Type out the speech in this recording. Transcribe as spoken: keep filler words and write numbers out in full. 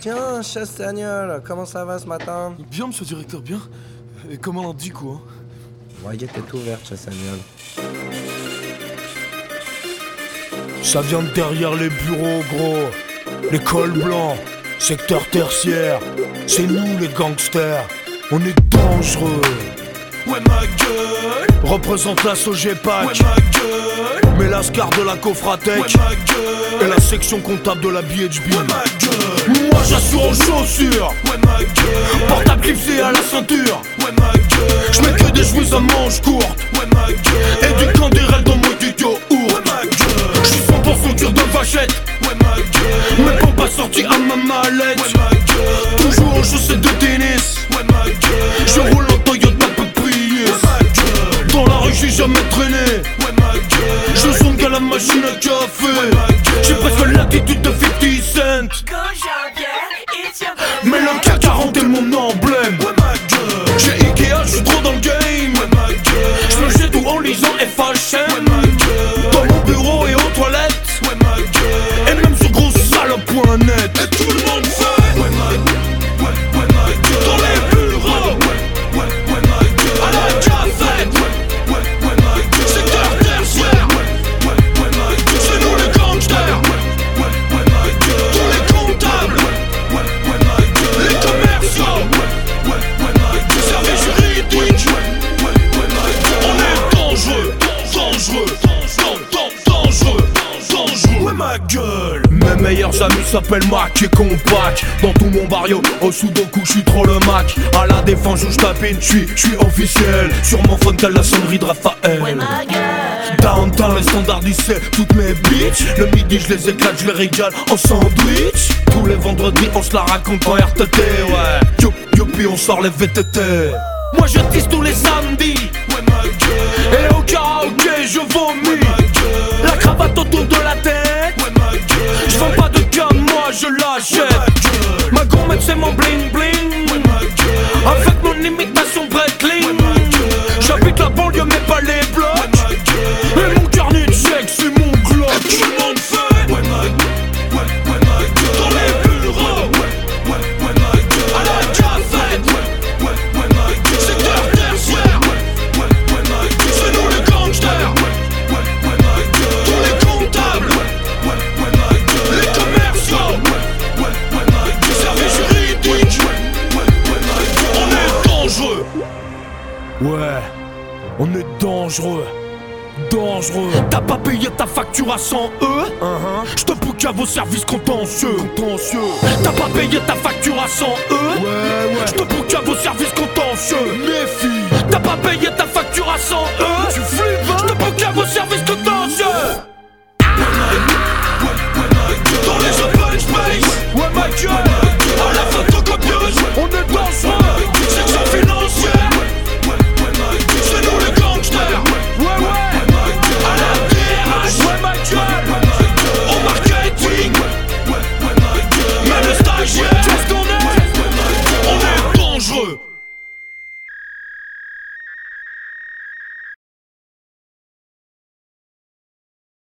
Tiens, Chastagnol, comment ça va ce matin? Bien, monsieur le directeur, bien. Et comment on dit quoi? Voyez, t'es ouverte, Chastagnol. Ça vient de derrière les bureaux, gros. Les cols blancs, secteur tertiaire. C'est nous les gangsters. On est dangereux. Ouais, ma gueule. Représente la Sogepac. Ouais, ma gueule. Mais l'ascar de la Cofratec. Ouais, ma gueule. Et la section comptable de la B H B. Ouais, ma gueule. Moi j'assure aux chaussures. Ouais, ma gueule. Portable clipsé à la ceinture. Ouais, ma gueule. J'mets que des jouets à manches courtes. Ouais, ma gueule. Et du candérel dans mon tuto. Ouais, ma gueule. J'suis cent pour cent cure de vachette. Ouais, ma gueule. Mes pompes pas sorties à ma mallette. Ouais, ma gueule. Toujours en chaussettes de tennis. Ouais, ma gueule. Je roule en Toyota peu prier. Ouais, ma gueule. Dans la rue j'ai jamais traîné. Ouais, ma gueule. Je sonne qu'à la machine à café. Ouais, ma gueule. J'ai presque l'attitude de cinquante Cent. Mais le K quarante est mon emblème. Ouais, ma gueule. J'ai Ikea, j'suis trop dans le game. Ouais, ma gueule. J'me jette tout en lisant F H Ouais, M. ma gueule. Dans mon bureau et aux toilettes. Ouais, ma gueule. Et même sur grossesalope point net. Et tout le monde fait. Ouais, ma ouais, ouais, ma gueule. Dans les bureaux. Ouais, ouais, ouais, ma gueule. À la cafette. Ouais, ouais, ouais, ma gueule. Secteur tertiaire. Ouais, ouais, ouais, ma gueule. C'est nous les gangsters. Ouais, ouais, ouais, ma gueule. Tous les comptables. Ouais, ouais, ouais, ma gueule. Les commerciaux. Ouais, ouais, ouais, ma gueule. Service juridique. Ouais, ouais, ouais, ma gueule. On est dangereux. Dangereux. Dan- dan- Dangereux. Dangereux. Ouais, ma gueule. Mes meilleurs amis s'appellent Mac et Compact. Dans tout mon barrio, au Sudoku, j'suis trop le Mac. À la défense, je tapine, j'suis, j'suis officiel. Sur mon phone, t'as la sonnerie de Raphaël. Ouais, ma gueule. Downtown, les standardisés, toutes mes bitches. Le midi, je les éclate, je les régale en sandwich. Tous les vendredis, on se la raconte en R T T, ouais. Youp, youpi, on sort les V T T. Moi, je tisse tous les samedis. Ouais, ma gueule. Et au karaoké, je vomis. La cravate autour de la tête. Ouais, ma gueule. Je vends pas de gamme, moi je l'achète. Ma gourmette c'est mon bling bling. Ouais, ma gueule. Avec mon imitation Breitling. J'habite la banlieue mais pas les blocs. Ouais, ma gueule. Et mon carnet de chèques c'est mon Glock. Tout le monde fait. Ouais, ma ouais, ouais, ma gueule. Dans les bureaux. Ouais, ouais, ouais, ma gueule. À la cafette. Ouais, ouais, ouais, ma gueule. Secteur tertiaire. Ouais, ouais, ouais, ma gueule. C'est nous les gangsters. Ouais, ouais, ouais, ma gueule. Tous les comptables. Ouais, ouais, ouais, ma gueule. Les commerciaux. Ouais, ouais, ouais, ma gueule. Service juridique. Ouais, ouais, ouais, ma gueule. On est dangereux. Ouais, on est dangereux. Dangereux. T'as pas payé ta facture à cent E uh-huh. J'te boucave vos services contentieux. Contentieux. T'as pas payé ta facture à cent E Ouais, ouais. J'te boucave vos services contentieux. Méfie. T'as pas payé ta facture à cent E Tu flippes.